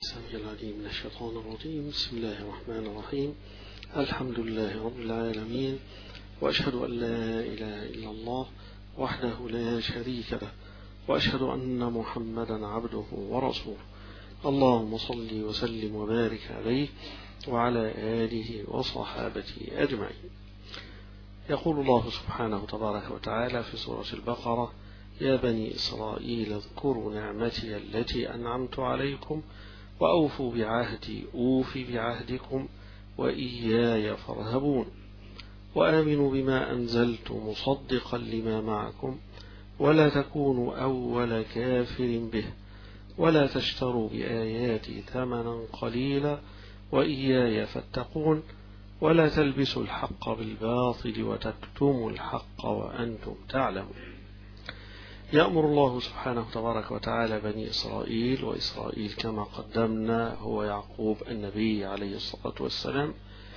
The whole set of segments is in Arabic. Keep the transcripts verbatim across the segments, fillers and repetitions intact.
السميع العليم من الشيطان الرجيم. بسم الله الرحمن الرحيم. الحمد لله رب العالمين، وأشهد أن لا إله إلا الله وحده لا شريك له، وأشهد أن محمدا عبده ورسوله. اللهم صل وسلم وبارك عليه وعلى آله وصحابته أجمعين. يقول الله سبحانه تبارك وتعالى في سورة البقرة: يا بني إسرائيل اذكروا نعمتي التي أنعمت عليكم وأوفوا بعهدي أوف بعهدكم وإياي فارهبون وآمنوا بما أنزلت مصدقا لما معكم ولا تكونوا أول كافر به ولا تشتروا بآياتي ثمنا قليلا وإياي فاتقون ولا تلبسوا الحق بالباطل وتكتموا الحق وأنتم تعلمون. يأمر الله سبحانه تبارك وتعالى بني إسرائيل، وإسرائيل كما قدمنا هو يعقوب النبي عليه الصلاة والسلام،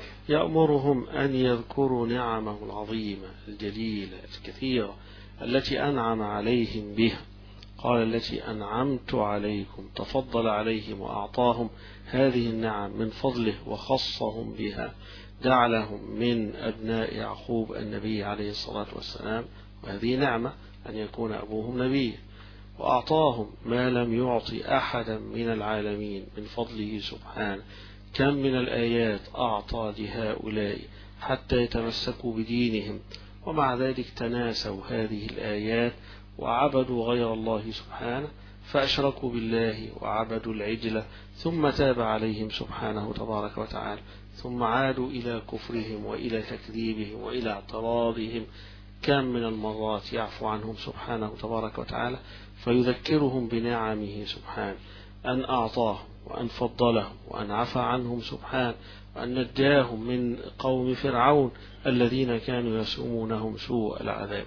يأمرهم أن يذكروا نعمه العظيمة الجليلة الكثيرة التي أنعم عليهم بها. قال: التي أنعمت عليكم، تفضل عليهم وأعطاهم هذه النعم من فضله وخصهم بها، جعلهم من أبناء يعقوب النبي عليه الصلاة والسلام، وهذه نعمة أن يكون أبوهم نبي، وأعطاهم ما لم يعطي أحدا من العالمين من فضله سبحانه. كم من الآيات أعطى لهؤلاء حتى يتمسكوا بدينهم، ومع ذلك تناسوا هذه الآيات وعبدوا غير الله سبحانه، فأشركوا بالله وعبدوا العجلة، ثم تاب عليهم سبحانه تبارك وتعالى، ثم عادوا إلى كفرهم وإلى تكذيبهم وإلى اعتراضهم. كم من المرات يعفو عنهم سبحانه تبارك وتعالى فيذكرهم بنعمه سبحانه، أن أعطاهم وأن فضلهم وأن عفى عنهم سبحانه، وأن نجاهم من قوم فرعون الذين كانوا يسومونهم سوء العذاب،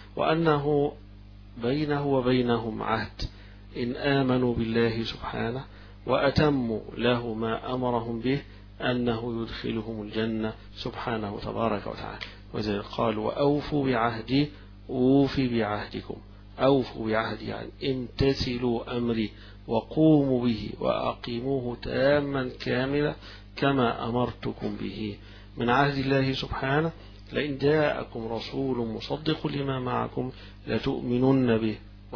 وأنه بينه وبينهم عهد إن آمنوا بالله سبحانه وأتموا له ما أمرهم به أنه يدخلهم الجنة سبحانه تبارك وتعالى. وإذا قال: وأوفوا بعهدي أوفي بعهدكم. أوفوا بعهدي يعني امتثلوا أمري وقوموا به وأقيموه تاما كاملا كما أمرتكم به من عهد الله سبحانه. لئن جاءكم رسول مصدق لما معكم لتؤمنن به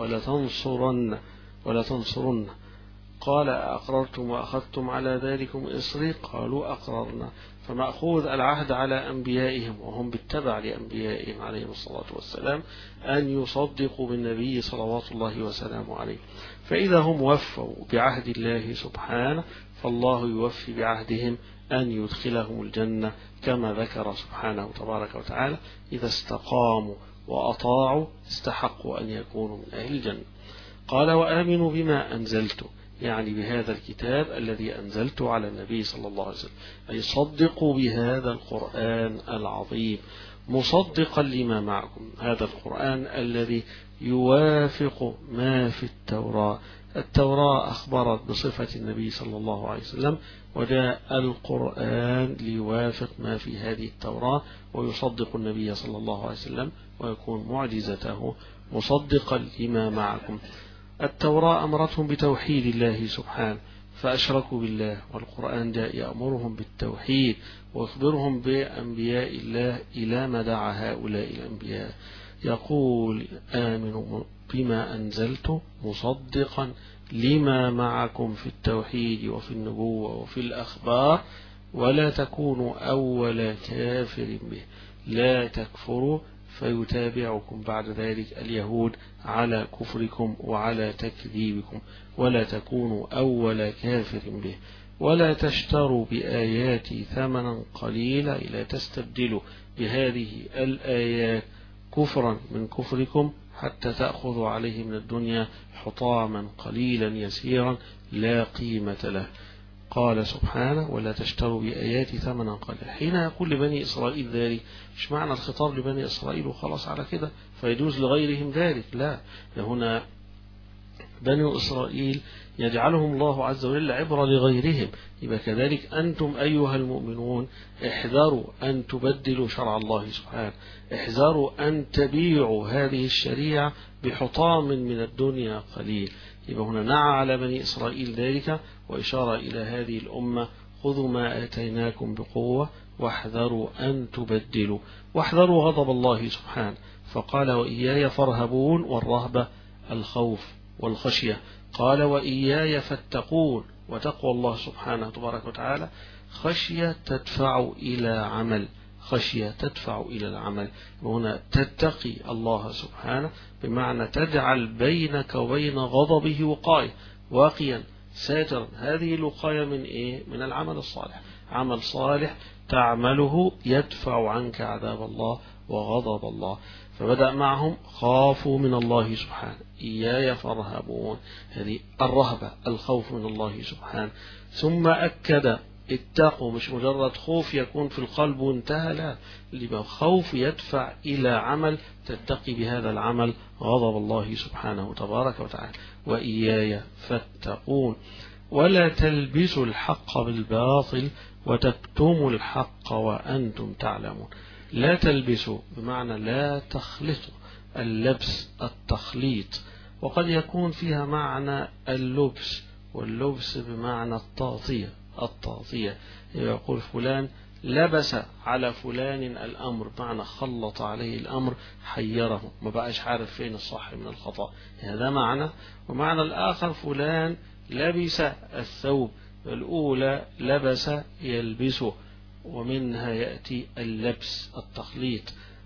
ولتنصرن ولتنصرن. قال: أقررتم وأخذتم على ذلكم إصري؟ قالوا: أقررنا. فمأخوذ العهد على أنبيائهم وهم بالتبع لأنبيائهم عليهم الصلاة والسلام أن يصدقوا بالنبي صلوات الله وسلامه عليه. فإذا هم وفوا بعهد الله سبحانه فالله يوفي بعهدهم أن يدخلهم الجنة كما ذكر سبحانه تبارك وتعالى: إذا استقاموا وأطاعوا استحقوا أن يكونوا من أهل الجنة. قال: وآمنوا بما أنزلت، يعني بهذا الكتاب الذي أنزلت على النبي صلى الله عليه وسلم، أي صدقوا بهذا القرآن العظيم مصدقا لما معكم. هذا القرآن الذي يوافق ما في التوراة. التوراة أخبرت بصفة النبي صلى الله عليه وسلم، وجاء القرآن ليوافق ما في هذه التوراة ويصدق النبي صلى الله عليه وسلم ويكون معجزته مصدقا لما معكم. التوراة أمرتهم بتوحيد الله سبحانه فأشركوا بالله، والقرآن جاء يأمرهم بالتوحيد ويخبرهم بأنبياء الله إلى ما دعا هؤلاء الأنبياء. يقول: آمنوا بما أنزلت مصدقا لما معكم في التوحيد وفي النبوة وفي الأخبار ولا تكونوا أول كافر به. لا تكفروا فيتابعكم بعد ذلك اليهود على كفركم وعلى تكذيبكم. ولا تكونوا أول كافر به ولا تشتروا بآياتي ثمنا قليلا، لا تستبدلوا بهذه الآيات كفرا من كفركم حتى تأخذوا عليه من الدنيا حطاما قليلا يسيرا لا قيمة له. قال سبحانه: ولا تشتروا بآياتي ثمنا قليلا. حين يقول لبني إسرائيل ذلك، مش معنى الخطاب لبني إسرائيل وخلاص على كده فيجوز لغيرهم ذلك، لا، هنا بني إسرائيل يجعلهم الله عز وجل عبرة لغيرهم. يبقى كذلك أنتم أيها المؤمنون احذروا أن تبدلوا شرع الله سبحانه، احذروا أن تبيعوا هذه الشريعة بحطام من الدنيا قليل. يبقى هنا نعى على بني إسرائيل ذلك وإشارة إلى هذه الأمة: خذوا ما آتيناكم بقوة واحذروا أن تبدلوا، واحذروا غضب الله سبحانه. فقال: وإياي فارهبون، والرهبة الخوف والخشية. قال: وإياي فاتقون، وتقوى الله سبحانه تبارك وتعالى خشية تدفع إلى عمل، خشية تدفع إلى العمل. وهنا تتقي الله سبحانه بمعنى تجعل بينك وبين غضبه وقاية، واقيا ساترا. هذه الوقاية من إيه؟ من العمل الصالح. عمل صالح تعمله يدفع عنك عذاب الله وغضب الله. فبدأ معهم: خافوا من الله سبحانه، إياي فارهبون، هذه الرهبة الخوف من الله سبحانه. ثم أكد: اتقوا، مش مجرد خوف يكون في القلب وانتهى، لا، اللي خوف يدفع إلى عمل تتقي بهذا العمل غضب الله سبحانه تبارك وتعالى. وإياي فاتقون، ولا تلبسوا الحق بالباطل وتكتموا الحق وأنتم تعلمون. لا تلبسوا بمعنى لا تخلطوا، اللبس التخليط، وقد يكون فيها معنى اللبس، واللبس بمعنى التغطية، التغطية. يقول فلان لبس على فلان الأمر، بمعنى خلط عليه الأمر، حيره، ما بقاش عارف فين الصح من الخطأ، هذا معنى. ومعنى الآخر فلان لبس الثوب، الأولى لبس يلبسه، ومنها يأتي اللبس التخليط،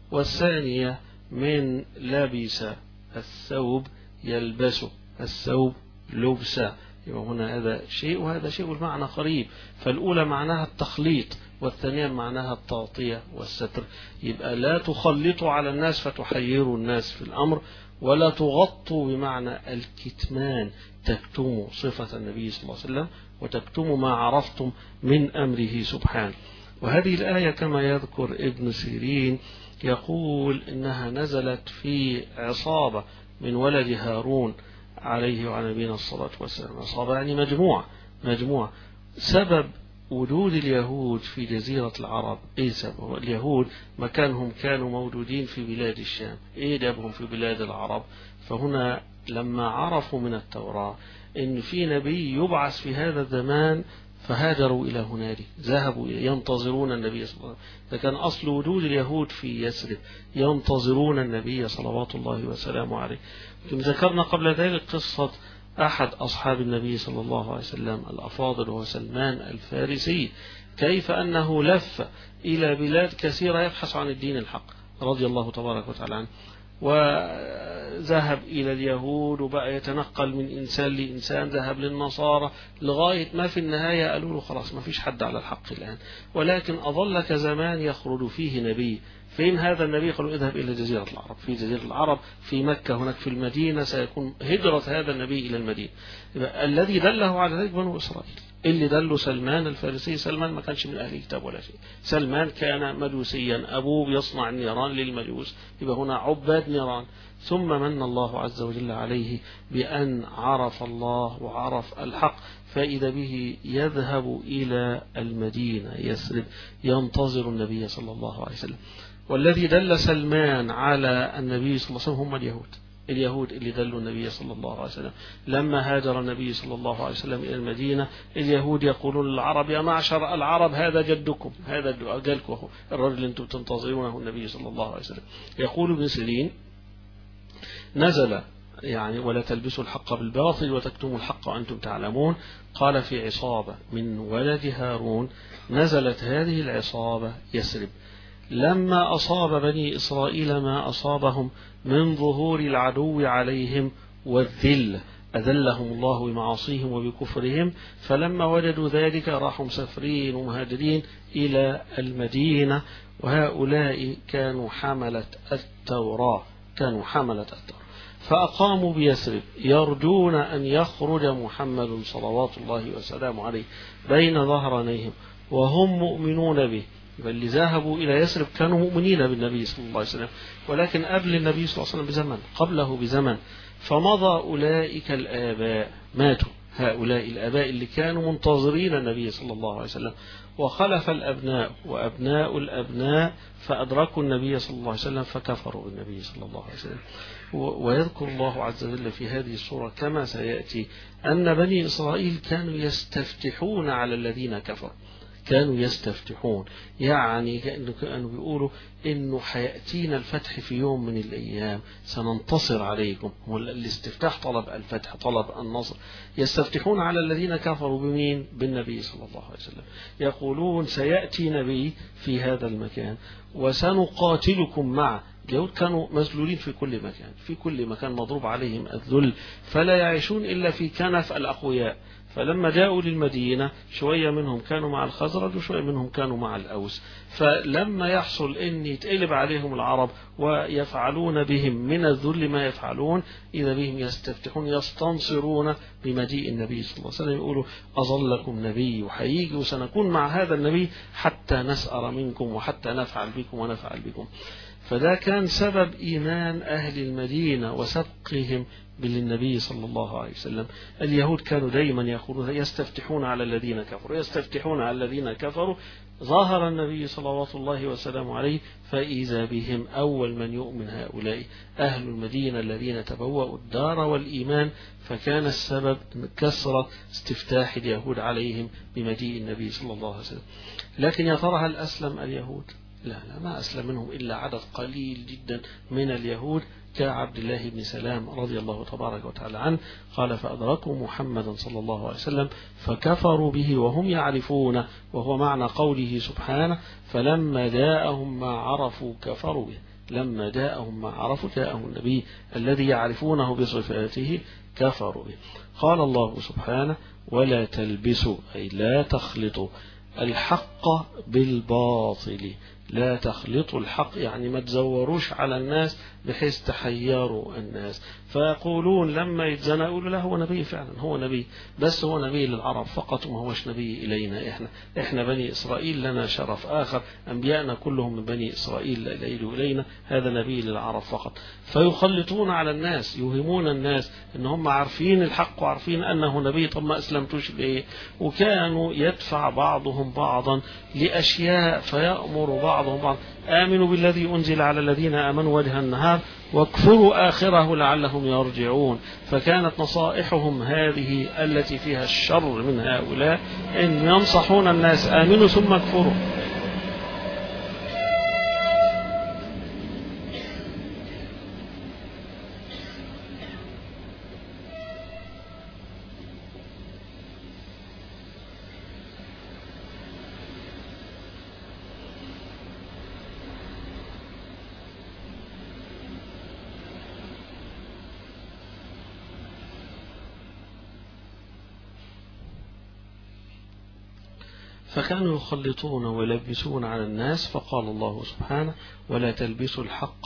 والثانية من لبس الثوب يلبسه، الثوب لبسه. يبقى هنا هذا شيء وهذا شيء والمعنى قريب. فالأولى معناها التخليط، والثانية معناها التغطية والستر. يبقى لا تخلطوا على الناس فتحيروا الناس في الأمر، ولا تغطوا بمعنى الكتمان، تكتموا صفة النبي صلى الله عليه وسلم وتكتموا ما عرفتم من أمره سبحانه. وهذه الآية كما يذكر ابن سيرين يقول إنها نزلت في عصابة من ولد هارون عليه وعلى نبينا الصلاة والسلام. عصابة يعني مجموعة، مجموعة. سبب وجود اليهود في جزيرة العرب إيه سبب؟ اليهود مكانهم كانوا موجودين في بلاد الشام، إيه جابهم في بلاد العرب؟ فهنا لما عرفوا من التوراة إن في نبي يبعث في هذا الزمان فهاجروا إلى هنالك، ذهبوا ينتظرون النبي صلى الله عليه وسلم. فكان أصل وجود اليهود في يثرب، ينتظرون النبي صلوات الله وسلامه عليه. ذكرنا قبل ذلك قصة أحد أصحاب النبي صلى الله عليه وسلم الأفاضل، وهو سلمان الفارسي، كيف أنه لف إلى بلاد كثيرة يبحث عن الدين الحق رضي الله تبارك وتعالى عنه، وذهب إلى اليهود وبقى يتنقل من إنسان لإنسان، ذهب للنصارى لغاية ما في النهاية قالوا له خلاص ما فيش حد على الحق الآن، ولكن أظل كزمان يخرج فيه نبي. فين هذا النبي؟ قالوا اذهب إلى جزيرة العرب، في جزيرة العرب في مكة هناك في المدينة سيكون هجرة هذا النبي إلى المدينة. الذي دله على ذلك بنو إسرائيل، اللي دله سلمان الفارسي. سلمان ما كانش من أهل الكتاب ولا شيء، سلمان كان مجوسيا، أبوه يصنع النيران للمجوس، يبقى هنا عباد نيران. ثم من الله عز وجل عليه بأن عرف الله وعرف الحق، فإذا به يذهب إلى المدينة يثرب ينتظر النبي صلى الله عليه وسلم. والذي دل سلمان على النبي صلى الله عليه وسلم هم اليهود، اليهود اللي دلوا النبي صلى الله عليه وسلم. لما هاجر النبي صلى الله عليه وسلم إلى المدينة، اليهود يقولون للعرب يا معشر العرب هذا جدكم، هذا جدكم الرجل اللي انتم تنتظرونه النبي صلى الله عليه وسلم. يقول ابن سيرين نزل يعني ولا تلبسوا الحق بالباطل وتكتموا الحق وأنتم تعلمون. قال في عصابة من ولد هارون، نزلت هذه العصابة يثرب لما أصاب بني إسرائيل ما أصابهم من ظهور العدو عليهم والذل، أذلهم الله بمعاصيهم وبكفرهم. فلما وجدوا ذلك راحوا مسافرين ومهاجرين إلى المدينة، وهؤلاء كانوا حملة التوراة، كانوا حملة التوراة، فأقاموا بيثرب يرجون أن يخرج محمد صلوات الله وسلامه عليه بين ظهرانيهم وهم مؤمنون به. بل ذهبوا إلى يثرب كانوا مؤمنين بالنبي صلى الله عليه وسلم، ولكن قبل النبي صلى الله عليه وسلم بزمن، قبله بزمن. فمضى أولئك الآباء ماتوا، هؤلاء الآباء اللي كانوا منتظرين النبي صلى الله عليه وسلم، وخلف الأبناء وأبناء الأبناء فأدركوا النبي صلى الله عليه وسلم فكفروا بالنبي صلى الله عليه وسلم. ويذكر الله عز وجل في هذه السورة كما سيأتي أن بني إسرائيل كانوا يستفتحون على الذين كفروا، كانوا يستفتحون، يعني كانوا بيقولوا إنه حيأتينا الفتح في يوم من الأيام، سننتصر عليكم. والاستفتاح طلب الفتح، طلب النصر. يستفتحون على الذين كفروا بمين؟ بالنبي صلى الله عليه وسلم. يقولون سيأتي نبي في هذا المكان وسنقاتلكم معه. اليهود كانوا مذلولين في كل مكان، في كل مكان مضروب عليهم الذل، فلا يعيشون إلا في كنف الأقوياء. فلما جاءوا للمدينة شوية منهم كانوا مع الخزرج وشوية منهم كانوا مع الأوس. فلما يحصل أن يتقلب عليهم العرب ويفعلون بهم من الذل ما يفعلون، إذا بهم يستفتحون يستنصرون بمجيء النبي صلى الله عليه وسلم، يقولوا أظلكم نبي وحييجي وسنكون مع هذا النبي حتى نسأر منكم وحتى نفعل بكم ونفعل بكم. فده كان سبب إيمان أهل المدينة وسبقهم بالنبي صلى الله عليه وسلم. اليهود كانوا دائما يقولون يستفتحون على الذين كفروا، يستفتحون على الذين كفروا. ظهر النبي صلوات الله وسلامه عليه فإذا بهم أول من يؤمن هؤلاء أهل المدينة الذين تبوأوا الدار والإيمان. فكان السبب كثرة استفتاح اليهود عليهم بمجيء النبي صلى الله عليه وسلم. لكن يا ترى هل أسلم اليهود؟ لا لا، ما أسلم منهم إلا عدد قليل جدا من اليهود، كعبد الله بن سلام رضي الله تبارك وتعالى عنه. قال فأدركوا محمدا صلى الله عليه وسلم فكفروا به وهم يعرفون، وهو معنى قوله سبحانه فلما جاءهم ما عرفوا كفروا به. لما جاءهم ما عرفوا، جاءهم النبي الذي يعرفونه بصفاته كفروا به. قال الله سبحانه ولا تلبسوا، أي لا تخلطوا الحق بالباطل. لا تخلطوا الحق يعني ما تزوروش على الناس بحيث تحيروا الناس. فيقولون لما يتزنى يقولوا لا هو نبي، فعلا هو نبي، بس هو نبي للعرب فقط وما هوش نبي إلينا. إحنا إحنا بني إسرائيل لنا شرف آخر، أنبياءنا كلهم من بني إسرائيل لا إليه إلينا، هذا نبي للعرب فقط. فيخلطون على الناس، يوهمون الناس إن هم عارفين الحق وعارفين أنه نبي. طب ما أسلمتوش ليه؟ وكانوا يدفع بعضهم بعضا لأشياء فيأمر بعضهم بعض آمنوا بالذي أنزل على الذين آمنوا وجه النهار واكفروا آخره لعلهم يرجعون. فكانت نصائحهم هذه التي فيها الشر من هؤلاء إن ينصحون الناس آمنوا ثم اكفروا. فكانوا يخلطون ويلبسون على الناس. فقال الله سبحانه ولا تلبسوا الحق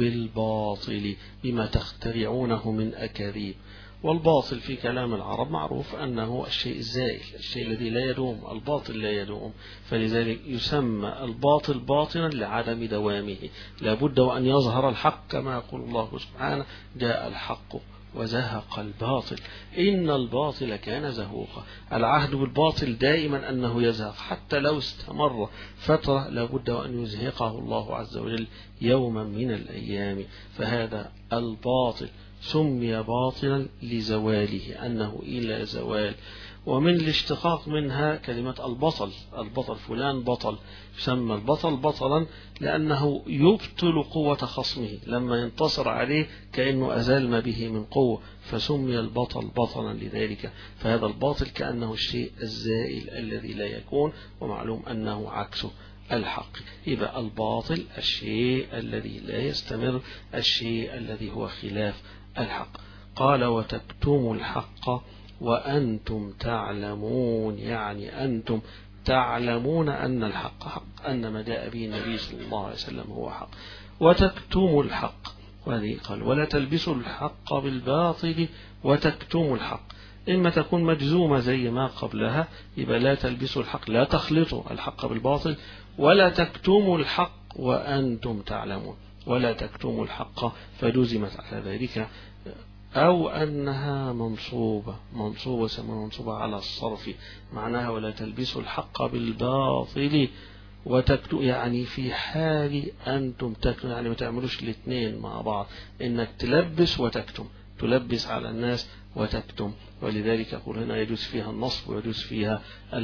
بالباطل بما تخترعونه من أكاذيب. والباطل في كلام العرب معروف أنه الشيء الزائل، الشيء الذي لا يدوم، الباطل لا يدوم، فلذلك يسمى الباطل باطلا لعدم دوامه. لابد وأن يظهر الحق كما يقول الله سبحانه جاء الحق وزهق الباطل إن الباطل كان زهوقا. العهد بالباطل دائما أنه يزهق، حتى لو استمر فترة لابد وأن يزهقه الله عز وجل يوما من الأيام. فهذا الباطل سمي باطلا لزواله، أنه إلى زوال. ومن الاشتقاق منها كلمة البطل، البطل فلان بطل، يسمى البطل بطلا لأنه يبطل قوة خصمه، لما ينتصر عليه كأنه أزال ما به من قوة، فسمي البطل بطلا لذلك. فهذا الباطل كأنه الشيء الزائل الذي لا يكون، ومعلوم أنه عكسه الحق. يبقى الباطل الشيء الذي لا يستمر، الشيء الذي هو خلاف الحق. قال وتكتموا الحق وأنتم تعلمون، يعني أنتم تعلمون أن الحق حق، أن ما جاء به النبي صلى الله عليه وسلم هو حق. وتكتموا الحق، وهذه قال ولا تلبسوا الحق بالباطل وتكتموا الحق. إما تكون مجزومة زي ما قبلها، يبقى لا تلبسوا الحق، لا تخلطوا الحق بالباطل، ولا تكتموا الحق وأنتم تعلمون، ولا تكتموا الحق فلزمت على ذلك أو أنها منصوبة منصوبة سمى منصوبة على الصرف، معناها ولا تلبسوا الحق بالباطل وتكتم، يعني في حال أنتم تكتم، يعني ما تعملوش الاثنين مع بعض، إنك تلبس وتكتم، تلبس على الناس وتكتم. ولذلك يقول هنا يجوز فيها النصب ويجوز فيها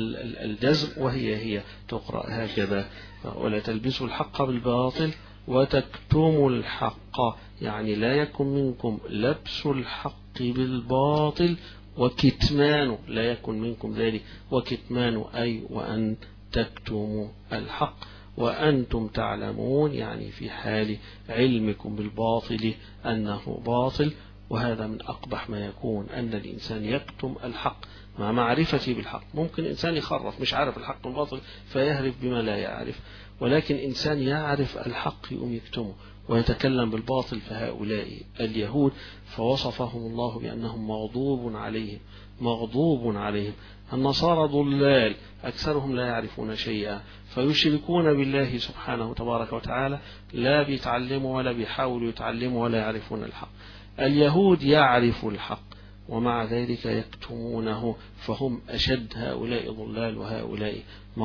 الجزم، وهي هي تقرأ هكذا: ولا تلبسوا الحق بالباطل وتكتموا الحق، يعني لا يكن منكم لبس الحق بالباطل وكتمان، لا يكن منكم ذلك، وكتمان أي وأن تكتموا الحق وأنتم تعلمون، يعني في حال علمكم بالباطل أنه باطل. وهذا من أقبح ما يكون، أن الإنسان يكتم الحق مع معرفته بالحق. ممكن إنسان يخرف مش عارف الحق والباطل فيهرف بما لا يعرف، ولكن إنسان يعرف الحق يقوم يكتمه ويتكلم بالباطل، فهؤلاء اليهود فوصفهم الله بأنهم مغضوب عليهم مغضوب عليهم. النصارى ضلال أكثرهم لا يعرفون شيئا، فيشركون بالله سبحانه تبارك وتعالى، لا بيتعلموا ولا بيحاولوا يتعلموا ولا يعرفون الحق. اليهود يعرفوا الحق ومع ذلك يكتمونه، فهم أشد، هؤلاء ضلال وهؤلاء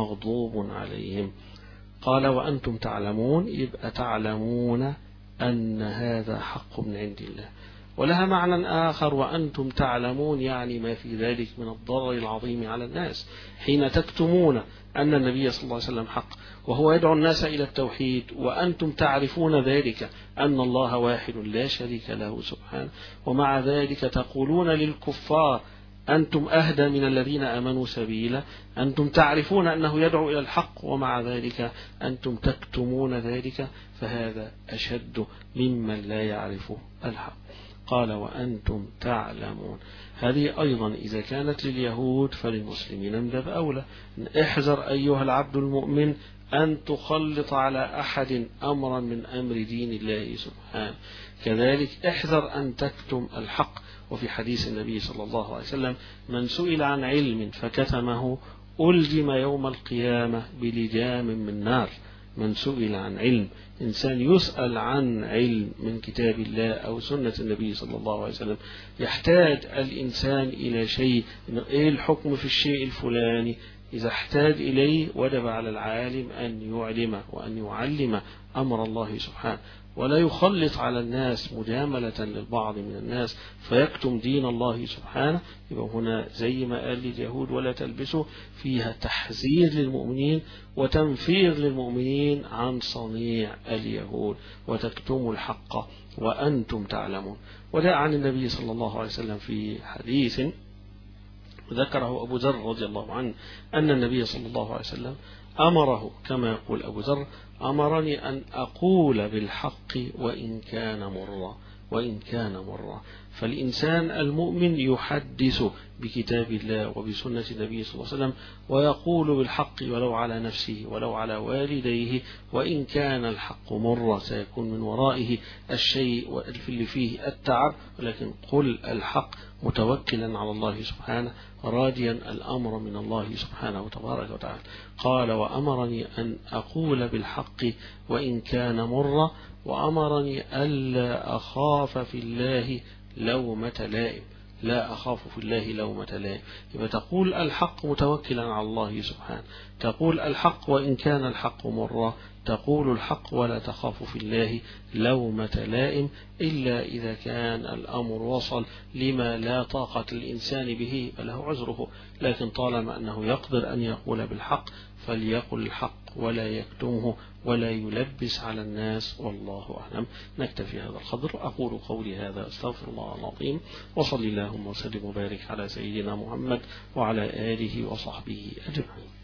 مغضوب عليهم. قال وأنتم تعلمون، يبقى تعلمون أن هذا حق من عند الله. ولها معنى آخر، وأنتم تعلمون يعني ما في ذلك من الضرر العظيم على الناس، حين تكتمون أن النبي صلى الله عليه وسلم حق وهو يدعو الناس إلى التوحيد، وأنتم تعرفون ذلك أن الله واحد لا شريك له سبحانه، ومع ذلك تقولون للكفار أنتم أهدى من الذين آمنوا سبيلا. أنتم تعرفون أنه يدعو إلى الحق ومع ذلك أنتم تكتمون ذلك، فهذا أشد ممن لا يعرف الحق. قال وأنتم تعلمون، هذه أيضا إذا كانت لليهود فللمسلمين من باب أولى. احذر أيها العبد المؤمن أن تخلط على أحد أمرا من أمر دين الله سبحانه، كذلك احذر أن تكتم الحق. وفي حديث النبي صلى الله عليه وسلم: من سئل عن علم فكتمه ألجم يوم القيامة بلجام من نار. من سئل عن علم، إنسان يسأل عن علم من كتاب الله أو سنة النبي صلى الله عليه وسلم، يحتاج الإنسان إلى شيء، إيه الحكم في الشيء الفلاني، إذا احتاج إليه وجب على العالم أن يعلم وأن يعلم أمر الله سبحانه، ولا يخلط على الناس مجاملة للبعض من الناس فيكتم دين الله سبحانه. يبقى هنا زي ما قال لليهود ولا تلبسوا، فيها تحذير للمؤمنين وتنفير للمؤمنين عن صنيع اليهود، وتكتموا الحق وأنتم تعلمون. وجاء عن النبي صلى الله عليه وسلم في حديث ذكره أبو ذر رضي الله عنه أن النبي صلى الله عليه وسلم أمره، كما يقول أبو ذر: أمرني أن أقول بالحق وإن كان مرا وإن كان مرا. فالإنسان المؤمن يحدث بكتاب الله وبسنة النبي صلى الله عليه وسلم، ويقول بالحق ولو على نفسه ولو على والديه، وإن كان الحق مرا سيكون من ورائه الشيء اللي فيه التعب، ولكن قل الحق متوكلا على الله سبحانه راجيا الأمر من الله سبحانه وتبارك وتعالى. قال وأمرني أن أقول بالحق وإن كان مرا، وأمرني ألا أخاف في الله لومة لائم. لا أخاف في الله لومة لائم، يبقى تقول الحق متوكلا على الله سبحانه، تقول الحق وإن كان الحق مرا، تقول الحق ولا تخاف في الله لومة لائم، إلا إذا كان الأمر وصل لما لا طاقة الإنسان به فله عذره. لكن طالما أنه يقدر أن يقول بالحق فليقل الحق ولا يكتمه ولا يلبس على الناس، والله أعلم. نكتفي هذا القدر. أقول قولي هذا، أستغفر الله العظيم، وصلي اللهم وسلم وبارك على سيدنا محمد وعلى آله وصحبه أجمعين.